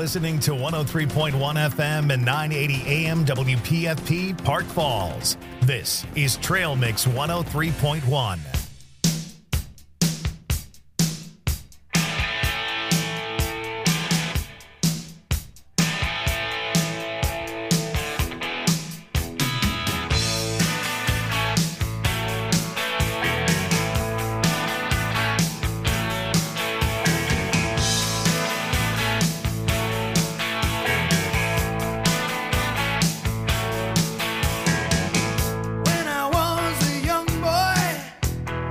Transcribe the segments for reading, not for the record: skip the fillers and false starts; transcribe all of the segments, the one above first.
listening to 103.1 FM and 980 AM WPFP Park Falls. This is Trail Mix 103.1. When I was a young boy,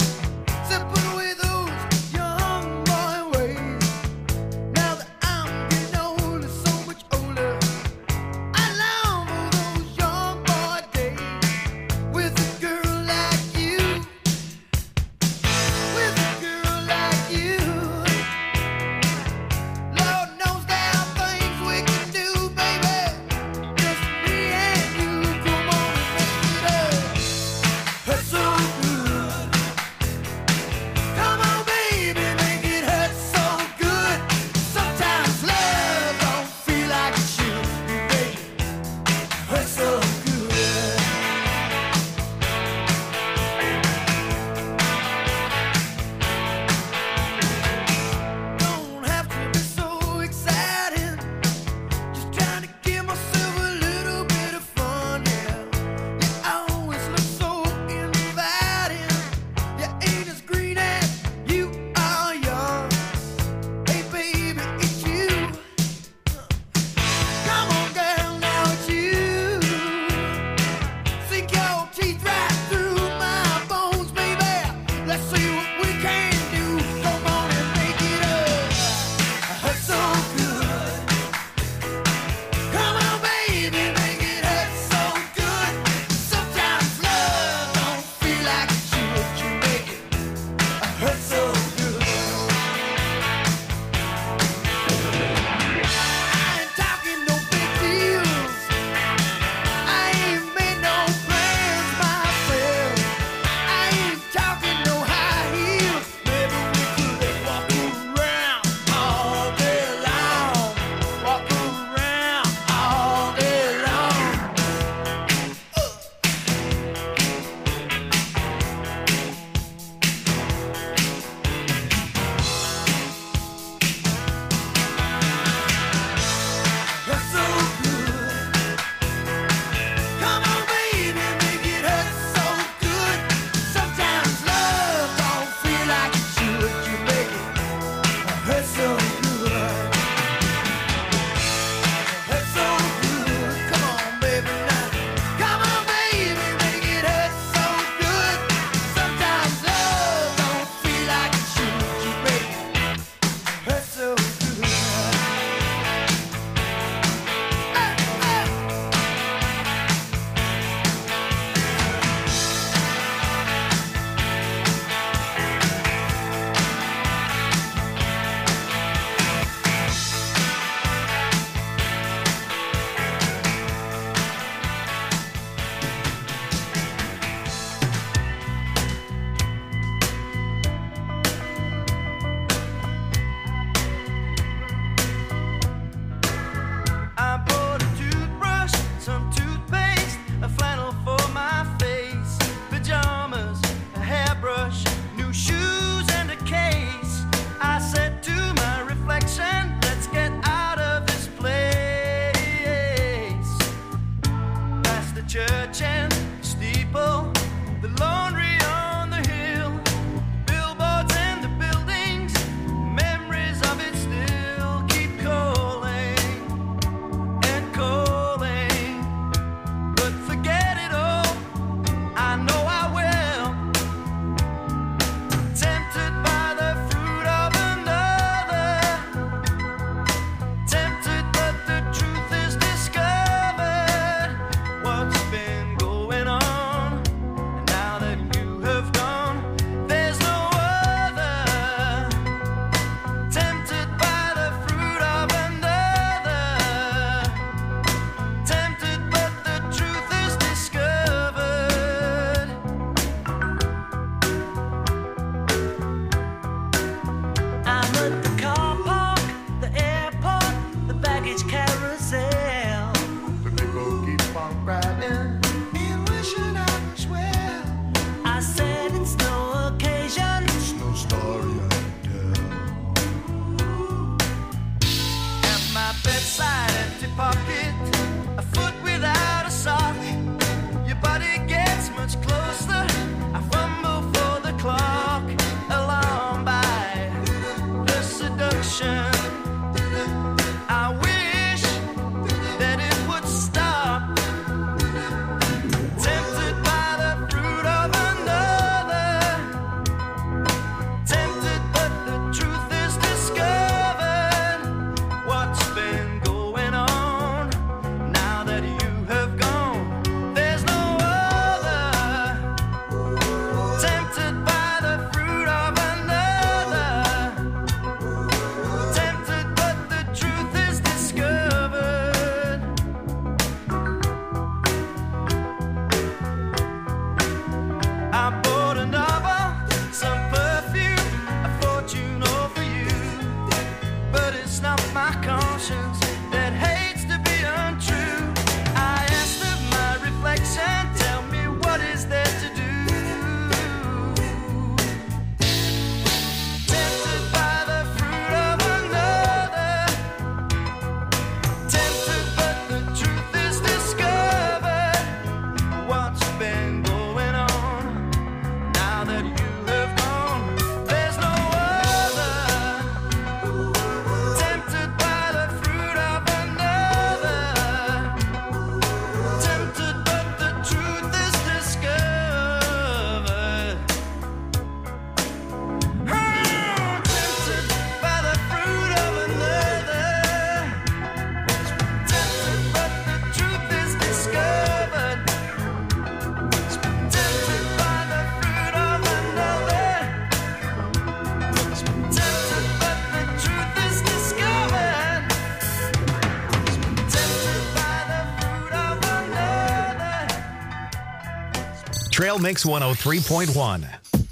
Trail Mix 103.1.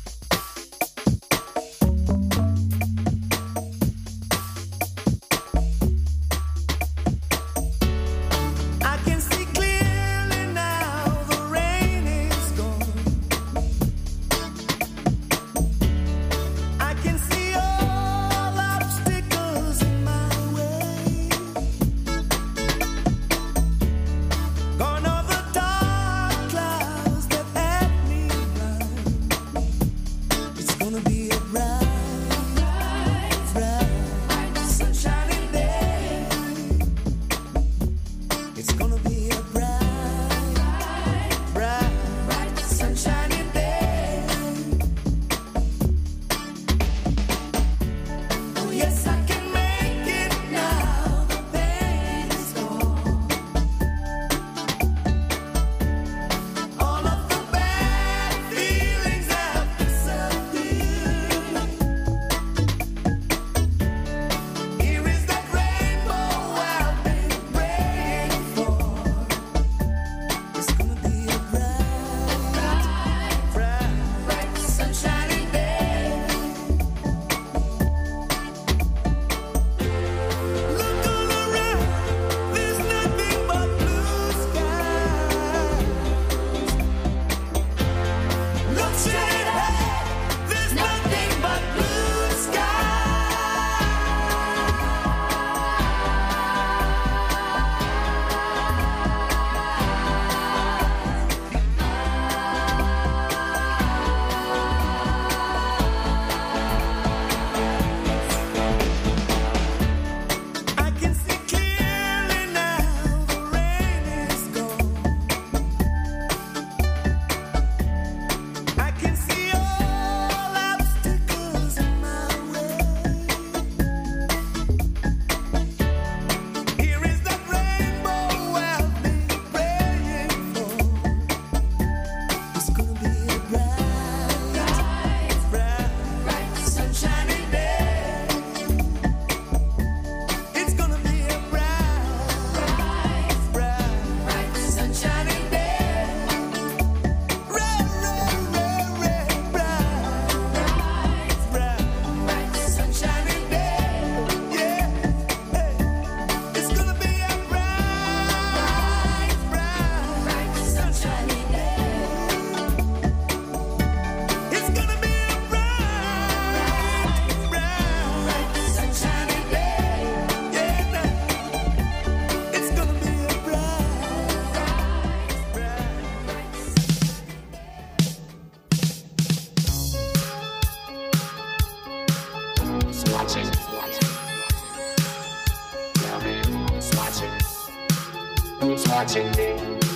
Watching me.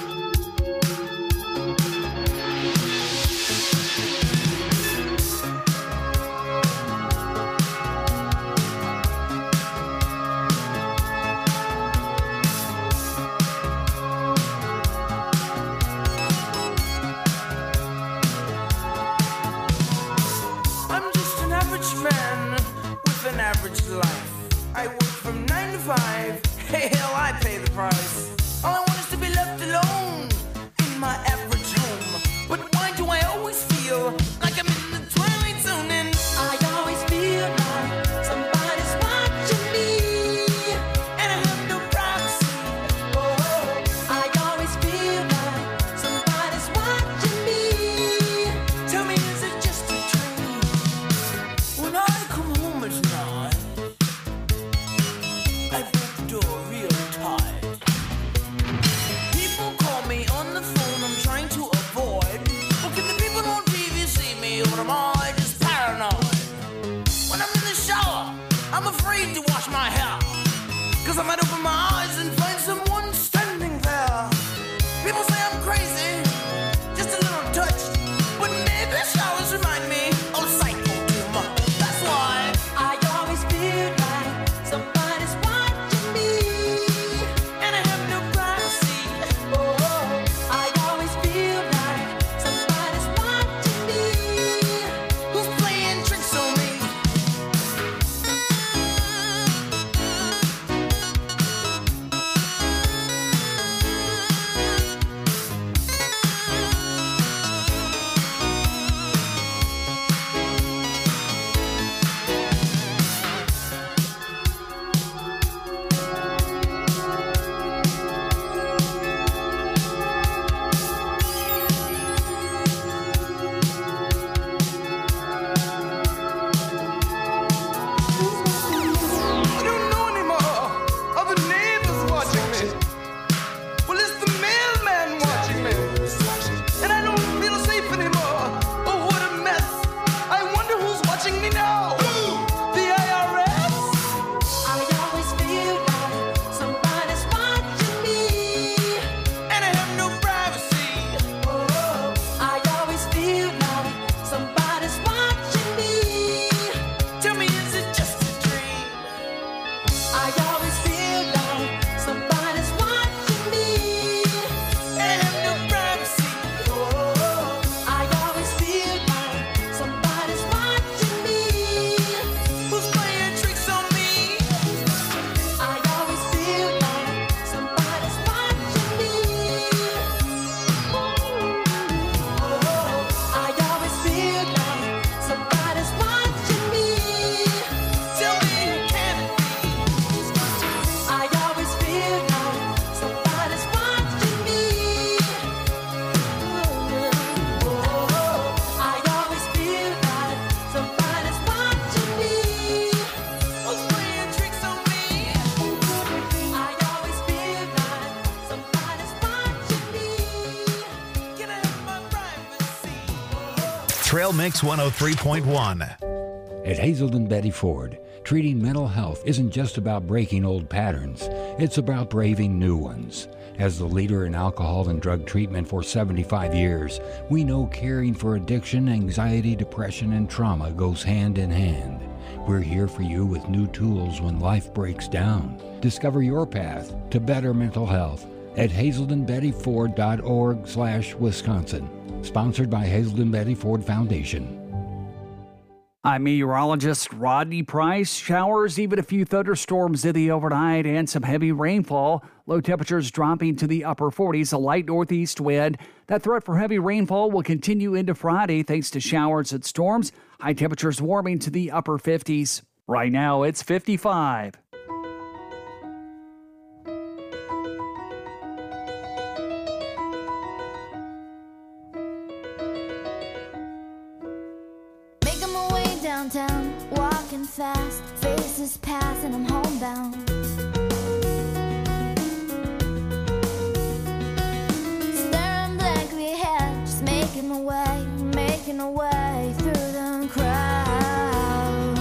I'm just an average man with an average life. I work from 9 to 5. Hey, hell, I pay the price. All I want is to be left alone in my average home. But why do I always feel like I'm in the twilight zone? And I always feel like somebody's watching me, and I have no privacy. Oh, I always feel like somebody's watching me. Tell me, is it just a dream? When I come home at night, I break the door real tight. People call me on the phone, I'm trying to avoid. But can the people on TV see me, or am I just paranoid? When I'm in the shower, I'm afraid to wash my hair, 'cause I might open my eyes and find someone standing there. People say I'm crazy, just a little touched, but maybe showers remind me of psycho too much. That's why I always feel like somebody's watching me, and I have no privacy. Oh, I always feel like somebody's watching me. Who's playing tricks on me? Mix 103.1. At Hazelden Betty Ford, treating mental health isn't just about breaking old patterns, it's about braving new ones. As the leader in alcohol and drug treatment for 75 years, we know caring for addiction, anxiety, depression, and trauma goes hand in hand. We're here for you with new tools when life breaks down. Discover your path to better mental health at hazeldenbettyford.org/Wisconsin. Sponsored by Hazelden Betty Ford Foundation. I'm meteorologist Rodney Price. Showers, even a few thunderstorms in the overnight, and some heavy rainfall. Low temperatures dropping to the upper 40s, a light northeast wind. That threat for heavy rainfall will continue into Friday thanks to showers and storms. High temperatures warming to the upper 50s. Right now, it's 55. Downtown, walking fast, faces pass and I'm homebound. Staring blankly ahead, just making my way through the crowd.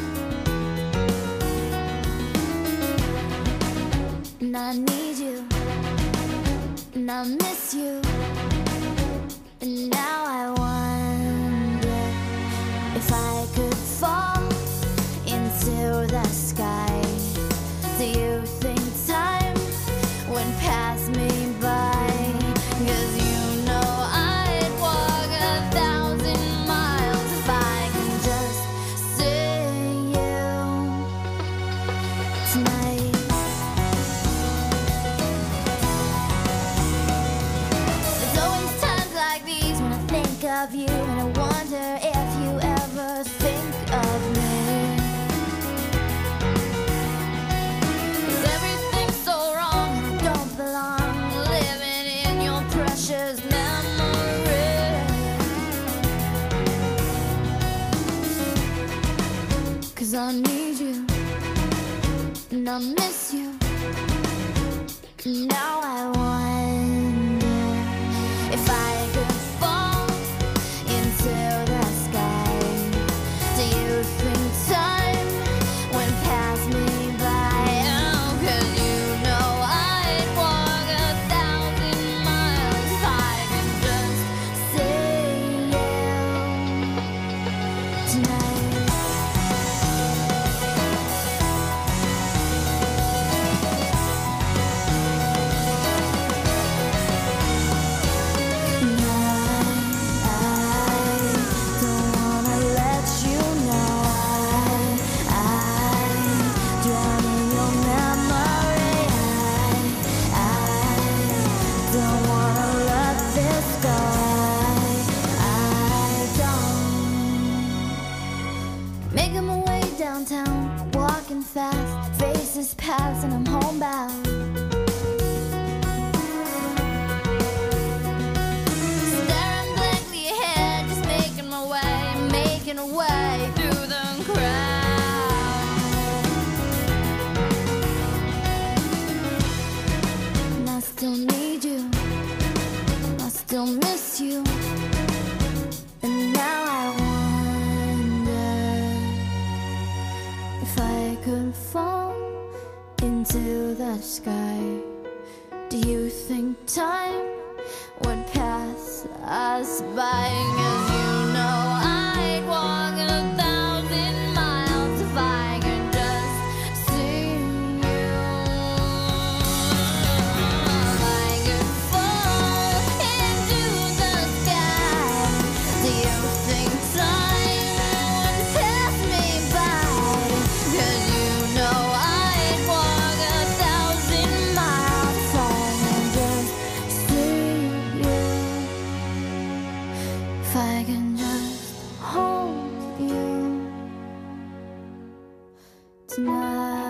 And I need you, and I miss you, and now I wonder if I could fall into the sky. Do you think time would pass me by? 'Cause you know I'd walk 1,000 miles if I can just see you tonight. There's always times like these when I think of you, and I wonder if you ever think of me. 'Cause everything's so wrong and I don't belong, living in your precious memory. 'Cause I need you, and I miss you, and now I wonder if I could fall into the sky. Do you think time would pass me by? Oh, 'cause you know I'd walk 1,000 miles if I could just see you tonight. Making my way downtown, walking fast, faces pass and I'm homebound. Staring blankly ahead, just making my way through the crowd. And I still need you, I still miss you, and now I if I could fall into the sky. Do you think time would pass us by? 'Cause you know I'd walk 1,000 miles if I could just see you. If I could fall into the sky. Do you think time would pass me by? 'Cause you know I'd walk 1,000 miles if I can just see you. If I can just hold you tonight.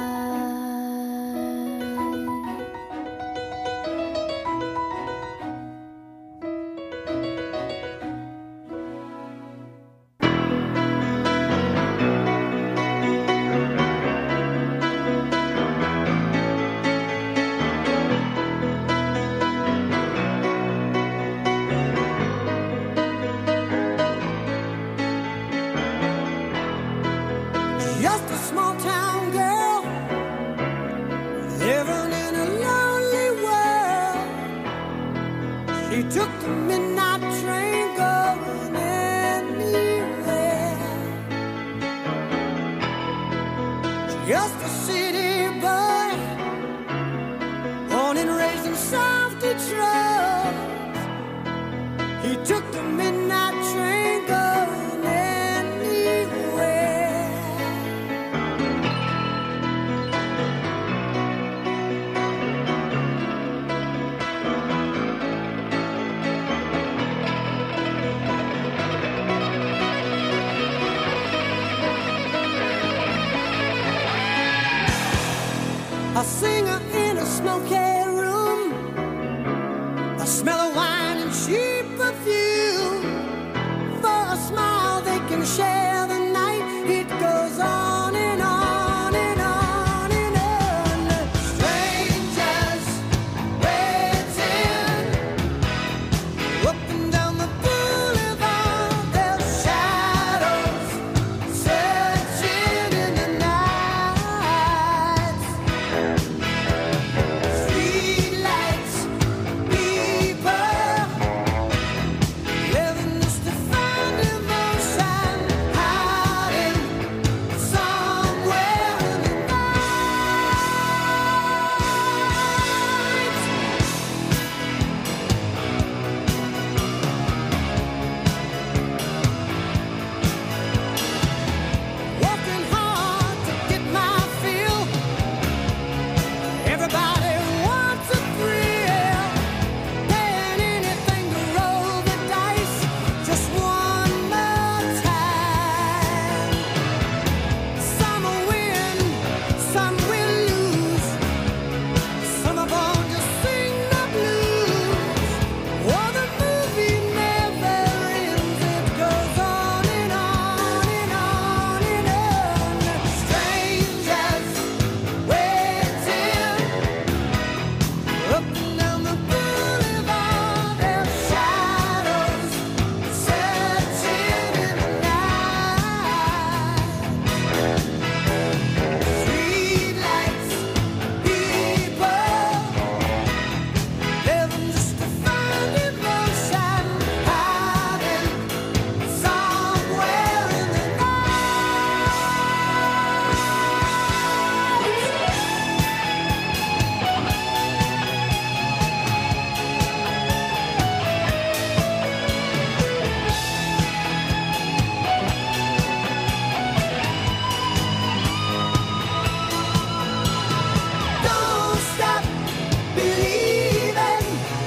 just a small town girl living in a lonely world. She took the midnight train going anywhere. Just a city boy, born and raised in South Detroit. He took the midnight train going anywhere. A singer in a smoky room, the smell of wine and cheap perfume. For a smile they can share the night. It goes on and on and on and on. Strangers waiting up and down the boulevard. Their shadows searching in the night. Streetlights, people living just to find emotion, hiding somewhere in the night. Working hard to get my fill. Everybody wants a thrill. Paying anything to roll the dice just one more time. Some will win, some will lose. Some of them just sing the blues. Oh, the movie never ends. It goes on and on and on and on. Strangers waiting up and down the boulevard. Their shadows searching in the night. Streetlights, people living just to find emotion, hiding somewhere in the Don't stop believing.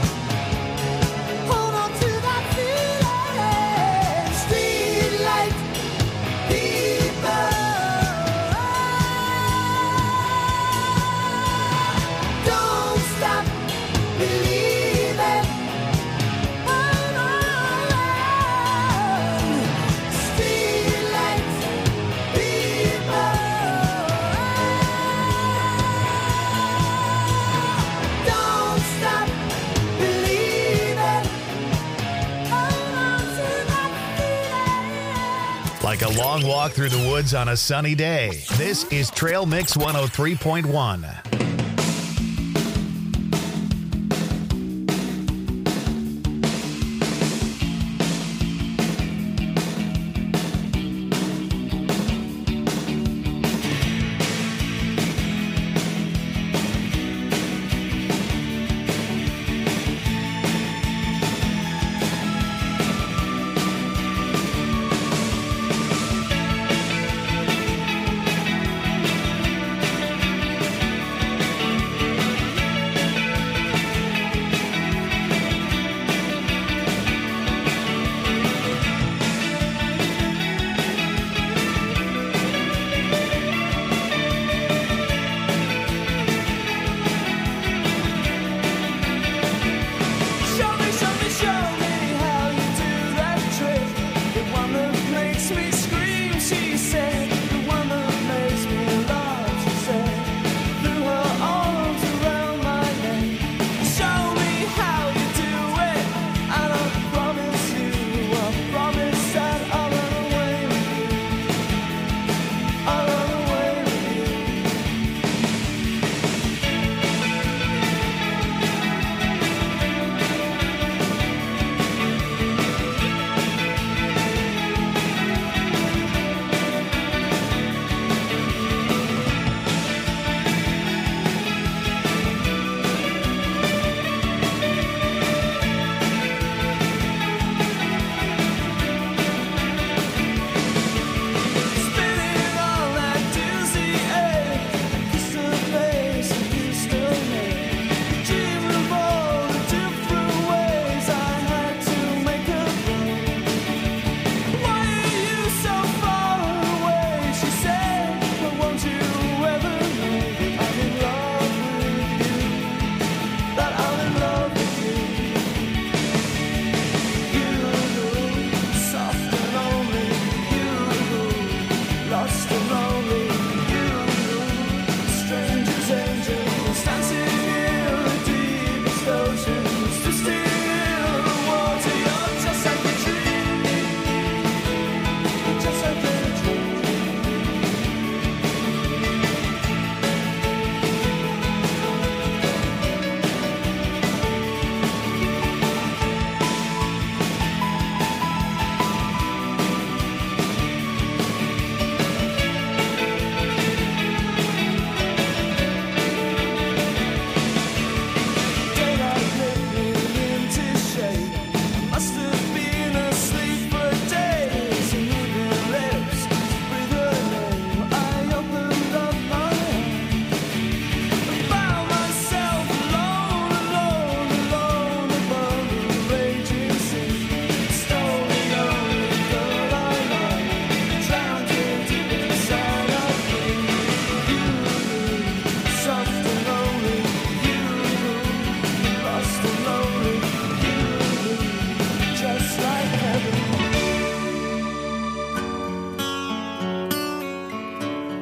Hold on to that feeling. Streetlight people. Don't stop believing. Hold on. Streetlight people. Don't stop believing. Hold on to that feeling. Like a long walk through the woods on a sunny day. This is Trail Mix 103.1.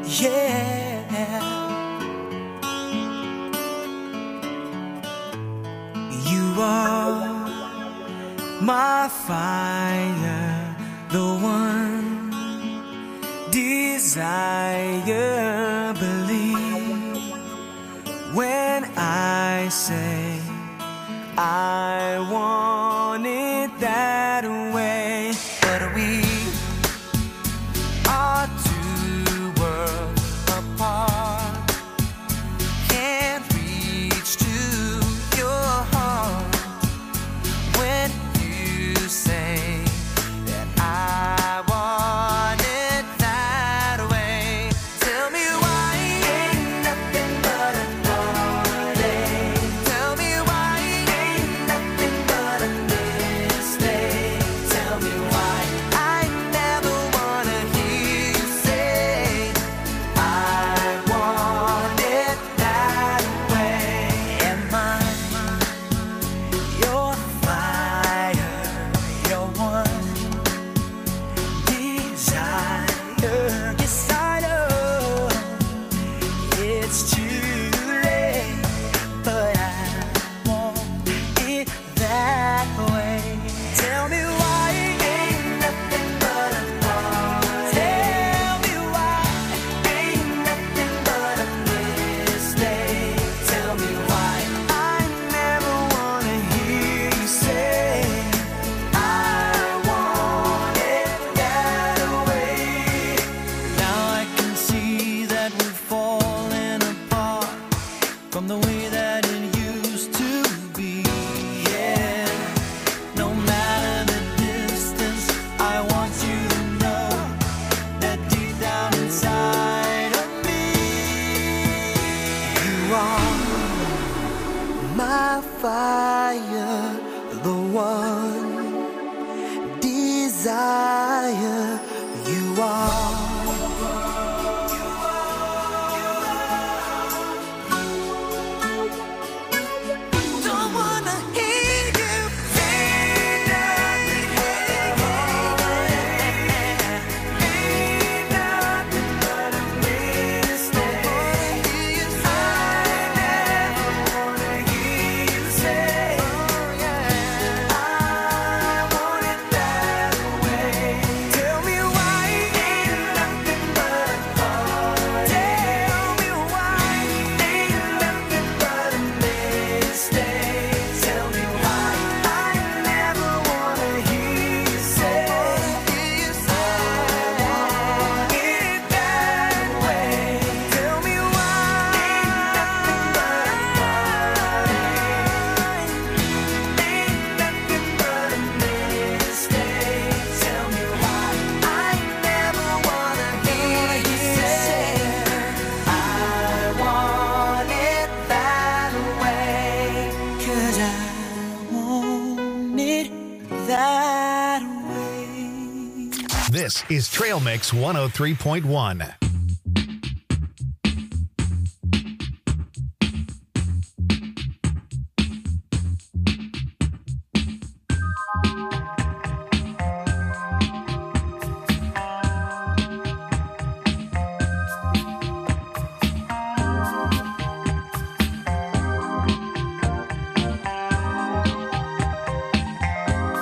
Yeah. You are my fire, the one desire. Believe when I say I want it that way. But we are two worlds apart. Can't reach to your heart when you say that I want it that way. Tell me why ain't nothing but a heartache. Tell me why ain't nothing but a mistake. Tell me why I never wanna hear you say I want it that way. Am I your fire, your one desire? Yes, I know it's too late, but I want it that way. Tell me why ain't nothing but a heartache. Tell me why ain't nothing but a mistake. Tell me why I never wanna hear you say I want it that way. Now I can see that we're falling apart from the way that it used to be. Yeah, no matter the distance, I want you to know that deep down inside of me, you are my fire, the one desire. You are. Don't wanna hear you say nothing. Ain't nothing but a mistake. I never wanna hear you say I want it that way. Tell me why ain't nothing but a heartache. Tell me why ain't nothing but a mistake. Tell me why I never wanna hear you say I want it that way. Tell me why ain't nothing but a heartache. Ain't nothing but a mistake. Tell me why I never wanna hear you say I want it that way. 'Cause I want it that way. This is Trail Mix 103.1.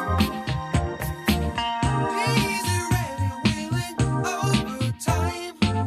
Easy, ready, willing, overtime.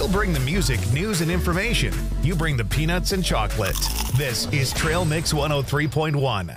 bring the music, news, and information. You bring the peanuts and chocolate. This is Trail Mix 103.1.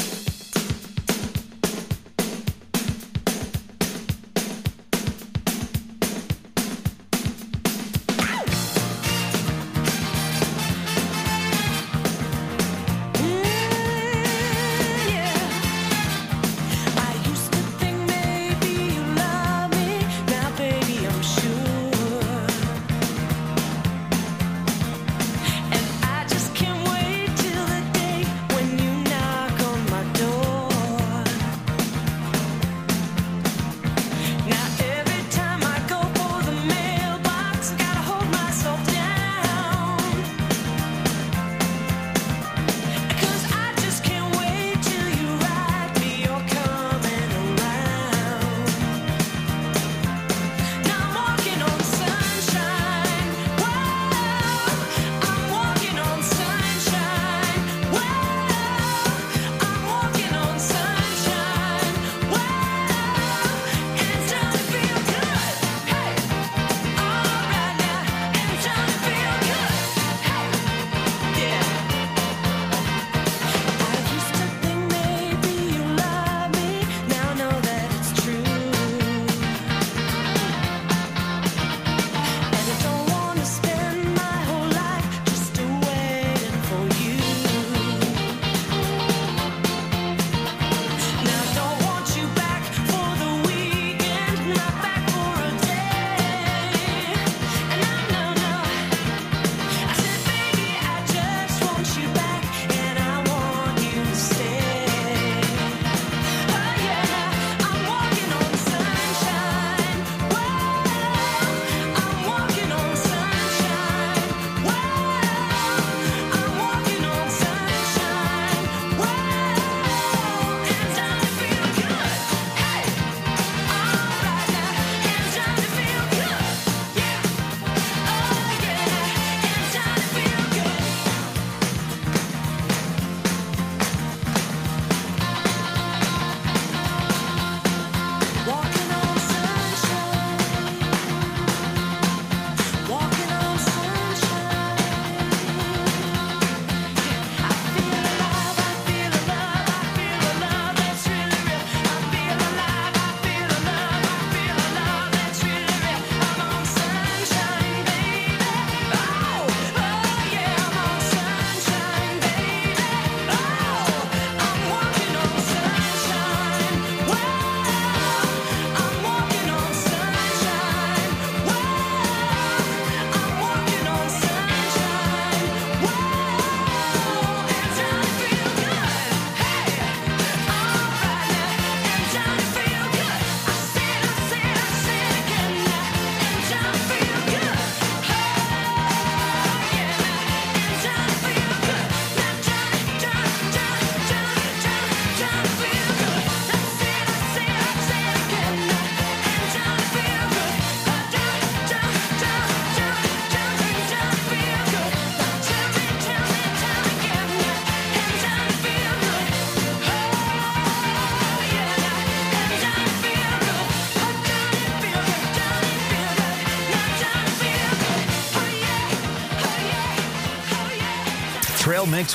Trail Mix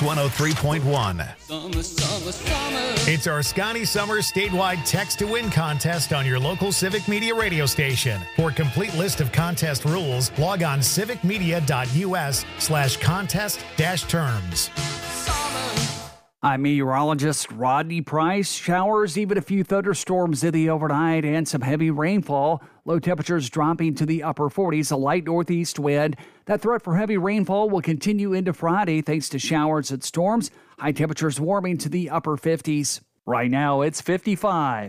103.1. It's our Scotty Summer statewide text to win contest on your local Civic Media radio station. For a complete list of contest rules, log on civicmedia.us/contest-terms. I'm meteorologist Rodney Price. Showers, even a few thunderstorms in the overnight, and some heavy rainfall. Low temperatures dropping to the upper 40s, a light northeast wind. That threat for heavy rainfall will continue into Friday thanks to showers and storms. High temperatures warming to the upper 50s. Right now, it's 55.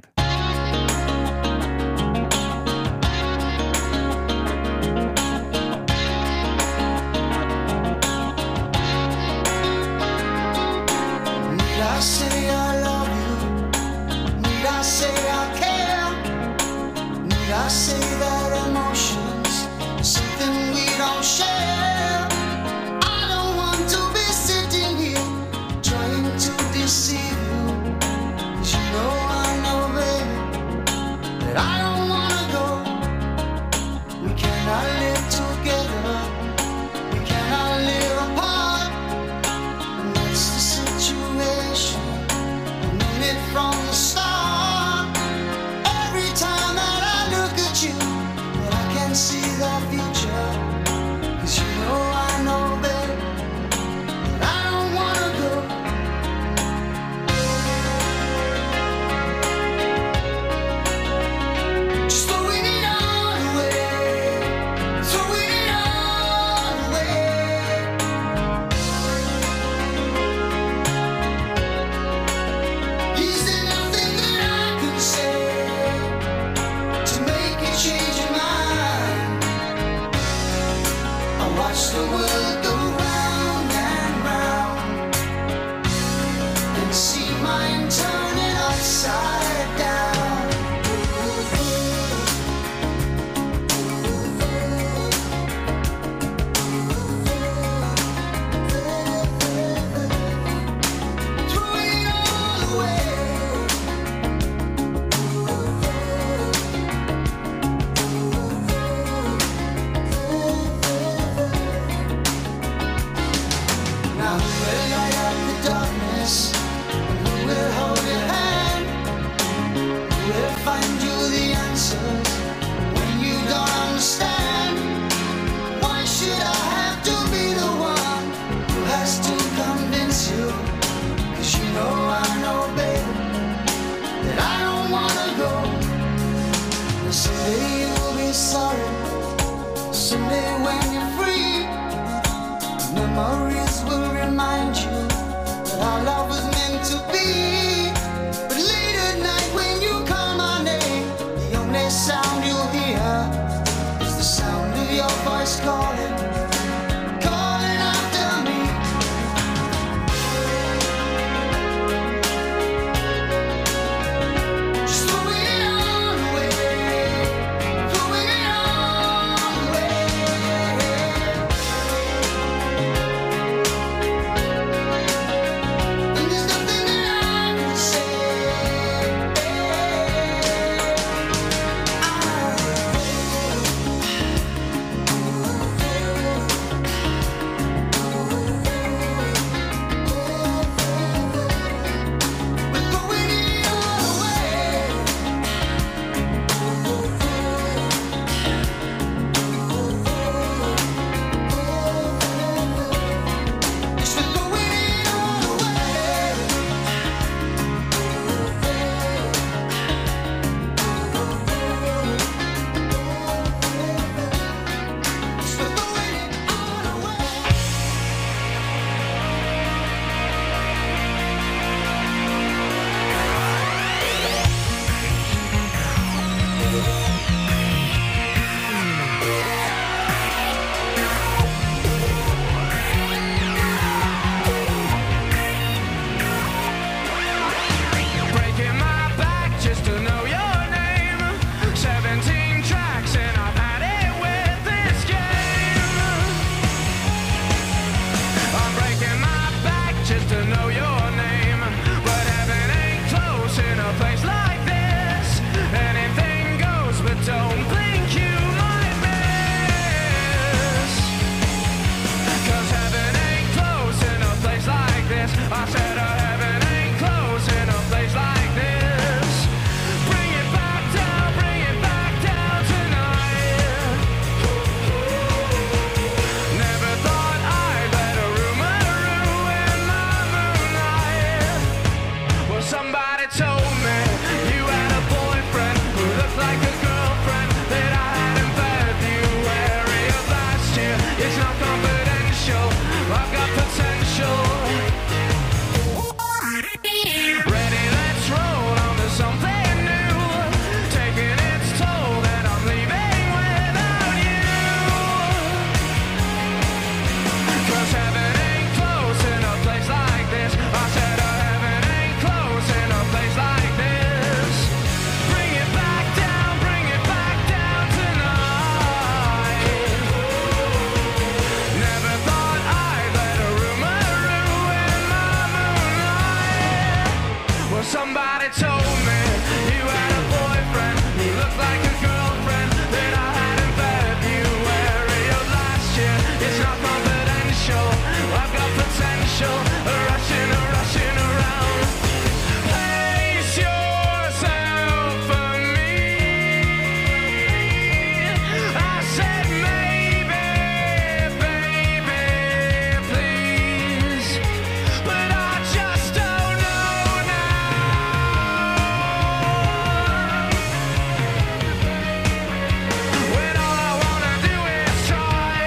I say I love you, need I say I care, need I say that emotions is something we don't share. I don't want to be sitting here trying to deceive you, 'cause you know, baby, that I don't wanna go. We cannot live together Someday you'll be sorry. Someday when you're free, memories will remind you that our love was meant to be. But late at night when you call my name, the only sound you'll hear is the sound of your voice calling, calling after me. Just throwing it all away, throwing it all away. And there's nothing that I can say. We're throwing it all away. Yes, we're throwing it all away. Yes, we're throwing it all away. Breaking my back just to know your name. 17 tracks and I've had it with this game. I'm breaking my back just to know your name. But heaven ain't close in a place like this. Anything goes, but don't think you might miss. 'Cause heaven ain't close in a place like this. I said heaven ain't close in a place like this. Bring it back down tonight. Never thought I'd let a rumor ruin my moonlight. Well, somebody told me you had a boyfriend who looked like a girlfriend that I had in February of last year. It's not confidential, I've got potential. Ready, let's roll on to something new. Taking its toll that I'm leaving without you. 'Cause heaven ain't close in a place like this. I said heaven ain't close in a place like this. Bring it back down tonight. Never thought I'd let a rumor ruin my moonlight. Well, somebody told me you had a boyfriend who looked like a girlfriend that I had in February of last year. It's not confidential, I've got potential. Rushing around. Place yourself for me. I said maybe, baby, please. But I just don't know now. When all I wanna do is try.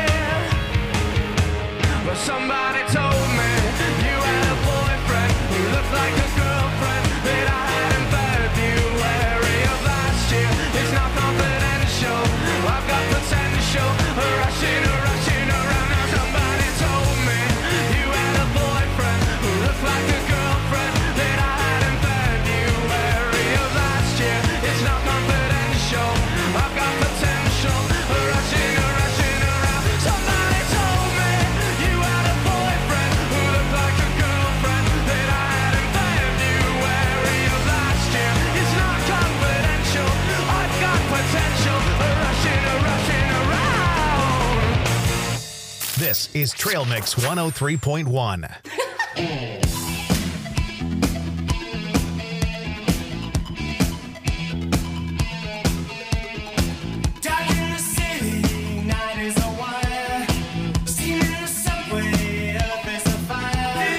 But somebody told me you had a boyfriend who looked like a girlfriend that I had in February of last year. It's not confidential, I've got potential. Rushing around. Now somebody told me you had a boyfriend who looked like a girlfriend that I had in February of last year. It's not confidential, I've got potential. Rushing around. Somebody told me you had a boyfriend who looked like a girlfriend that I had in February of last year. It's not confidential, I've got potential. Rushing around. This is Trail Mix 103.1. Dark in the city, night is a wire. Steam in the subway, earth is a fire.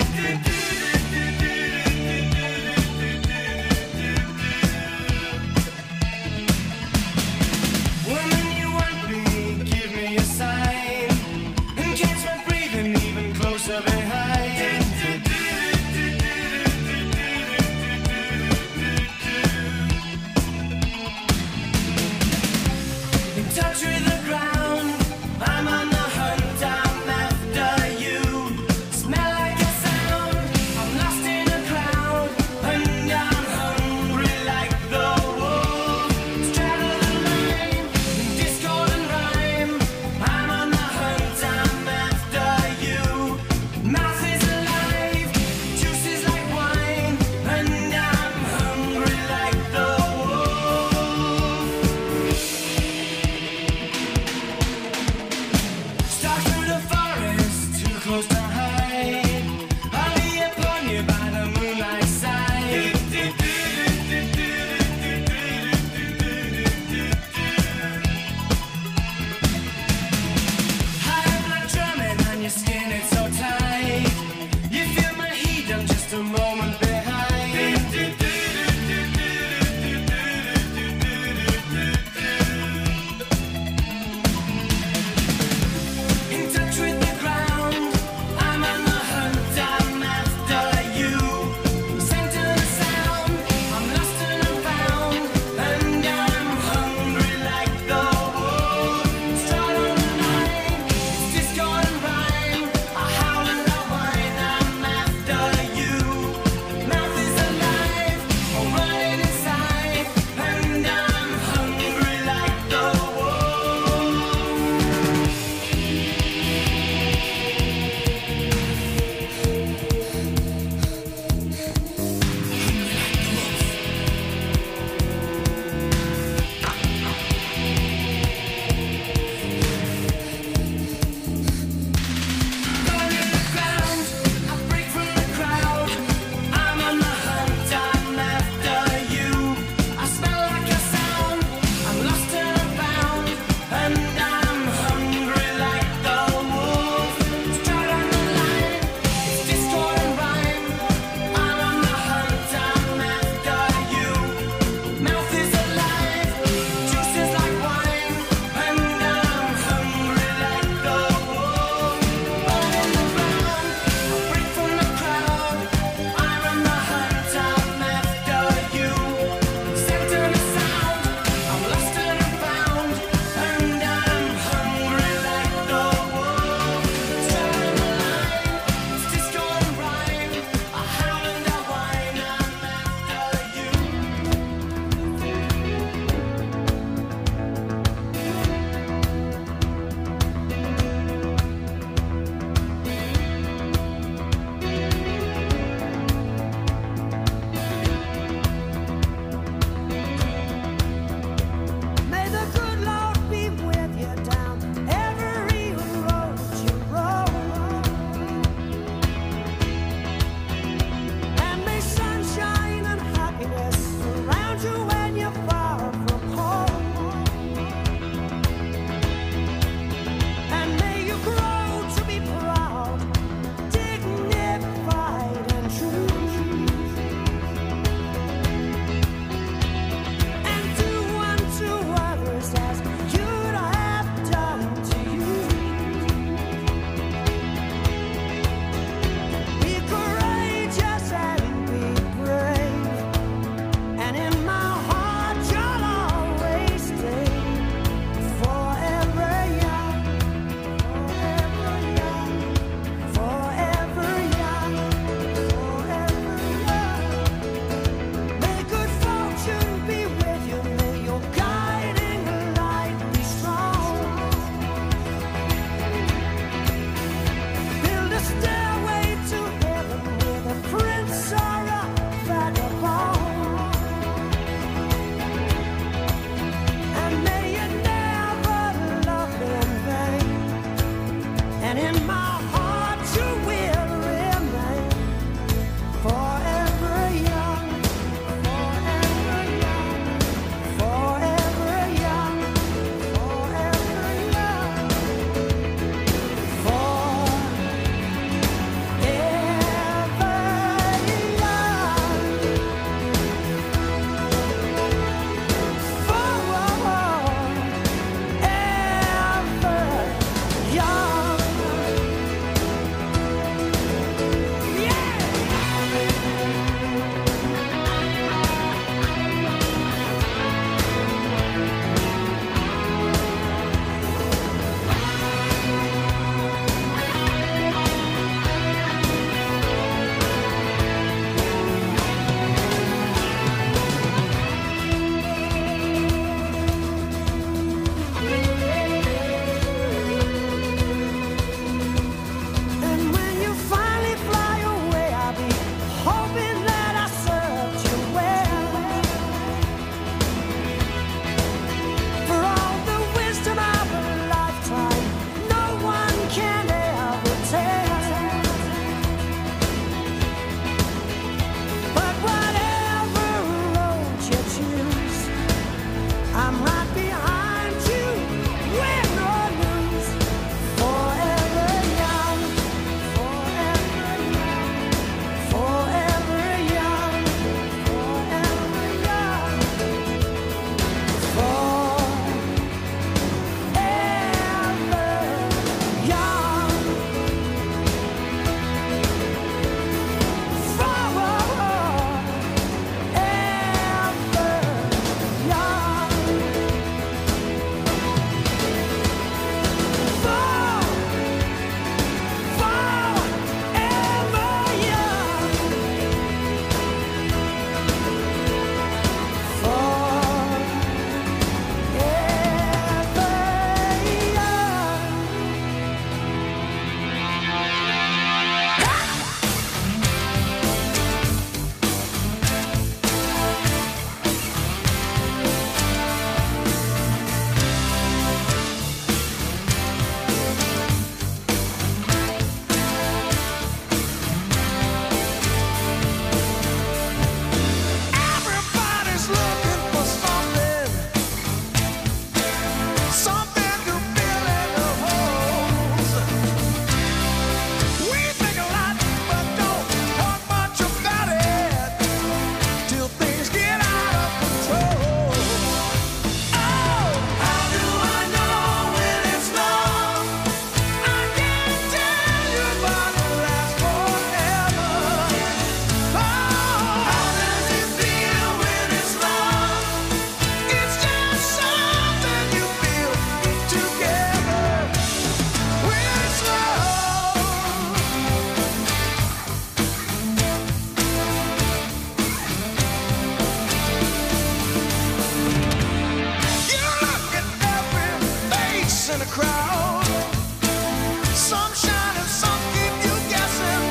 face in a crowd. Some shine and some keep you guessing.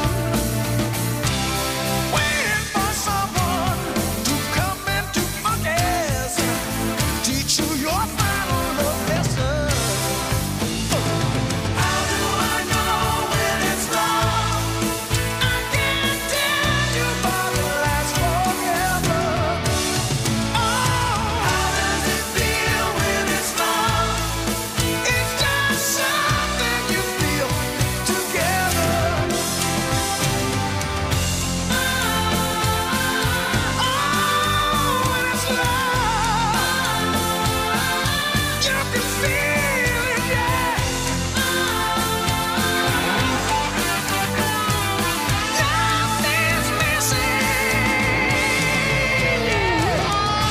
Waiting for someone to come into focus, teach you your final love lesson. How do I know when it's love? I can't tell you, but it lasts forever. Oh, how does it feel when it's love? It's just something you feel together. Oh, when it's love, you can feel it, yeah. Nothing's missing, yeah.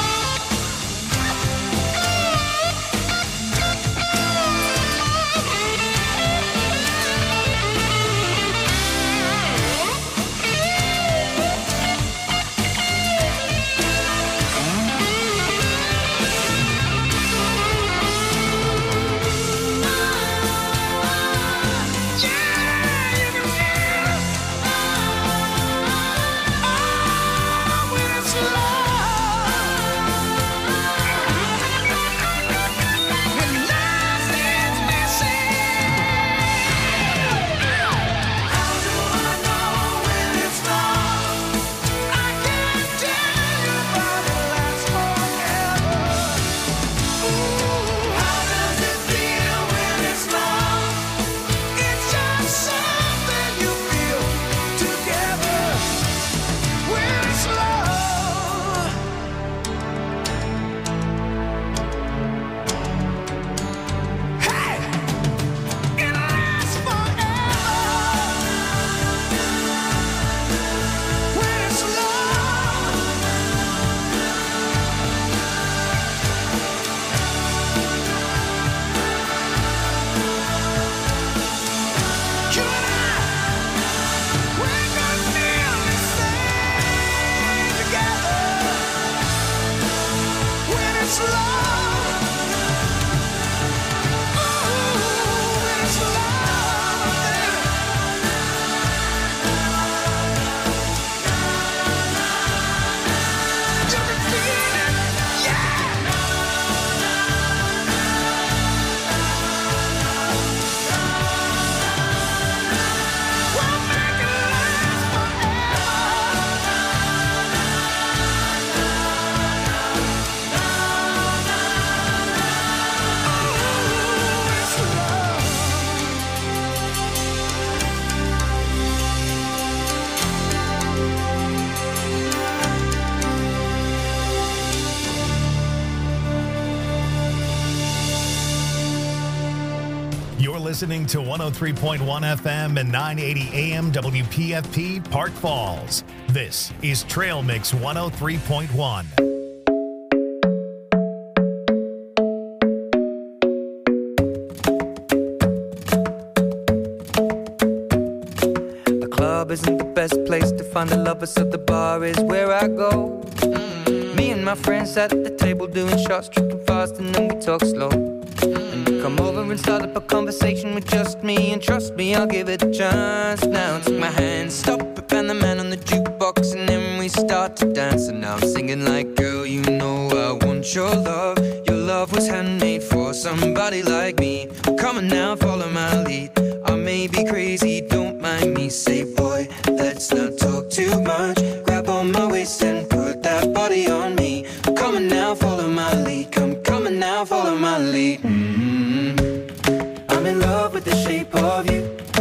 You're listening to 103.1 FM and 980 AM WPFP Park Falls. This is Trail Mix 103.1. The club isn't the best place to find the lovers, so the bar is where I go. Me and my friends at the table doing shots, tripping fast, and then we talk slow. And you come over and start up a conversation with just me, and trust me, I'll give it a chance. Now take my hand, stop it, and the man on the jukebox, and then we start to dance. And now I'm singing like, girl, you know I want your love. Your love was handmade for somebody like me. Come on now, follow my lead. I may be crazy, don't mind me. Say, boy, let's not talk too much. Grab on my waist and put that body on me. Come on now, follow my lead. Come on now, follow my lead. I'm in love with the shape of you.